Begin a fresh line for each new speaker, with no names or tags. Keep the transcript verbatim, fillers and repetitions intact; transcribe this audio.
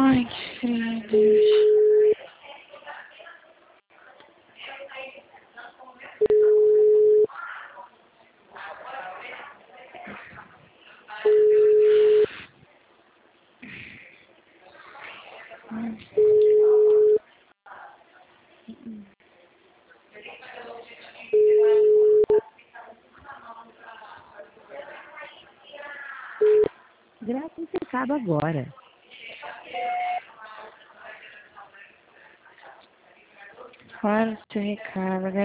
Ai, que frio, Deus.
Grave esse recado agora.
Claro, seu recado.